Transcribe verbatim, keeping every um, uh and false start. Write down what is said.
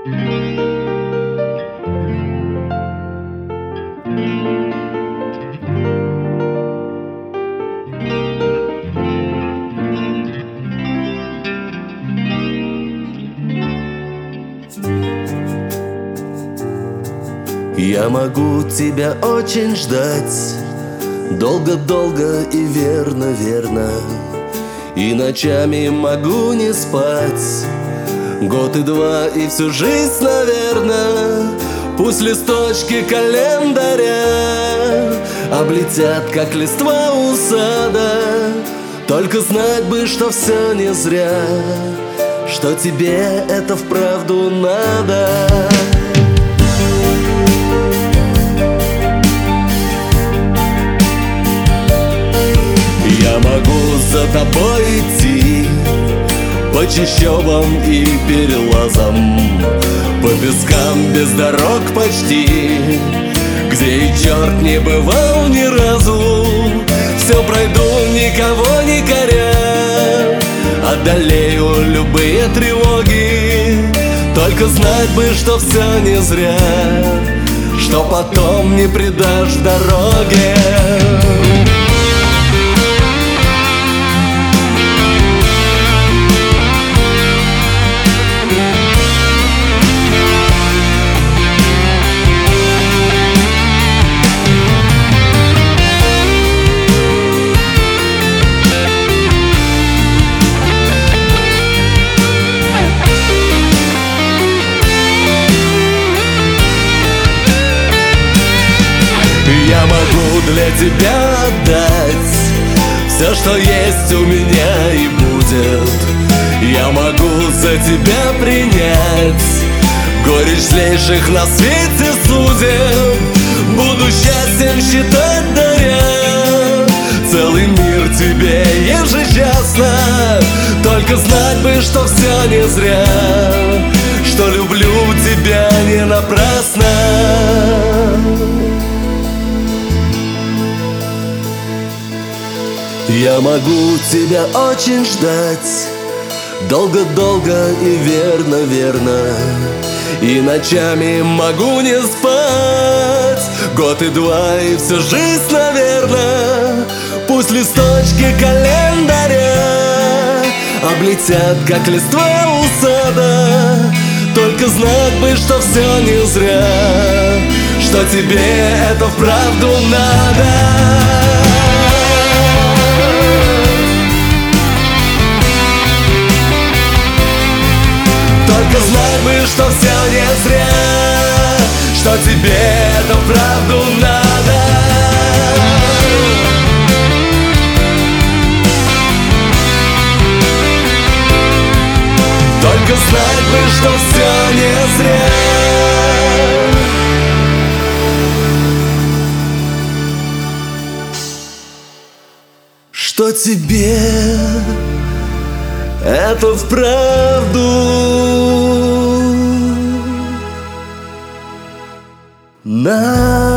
Я могу тебя очень ждать, долго-долго и верно-верно, и ночами могу не спать, год и два и всю жизнь, наверно. Пусть листочки календаря облетят, как листва у сада, только знать бы, что все не зря, что тебе это вправду надо. Я могу за тобой идти по чащобам и перелазам, по пескам без дорог почти, где и черт не бывал ни разу. Все пройду, никого не коря, одолею любые тревоги, только знать бы, что все не зря, что потом не предашь в дороге. Я могу для тебя отдать все, что есть у меня и будет. Я могу за тебя принять горечь злейших на свете судеб. Буду счастьем считать, даря целый мир тебе ежечасно, только знать бы, что все не зря, что люблю тебя не напрасно. Я могу тебя очень ждать, долго-долго и верно-верно, и ночами могу не спать, год и два и всю жизнь, наверно. Пусть листочки календаря облетят, как листва у сада, только знать бы, что все не зря, что тебе это вправду надо. Только знай бы, что все не зря, что тебе это вправду надо. Только знай бы, что все не зря. Что тебе это вправду надо.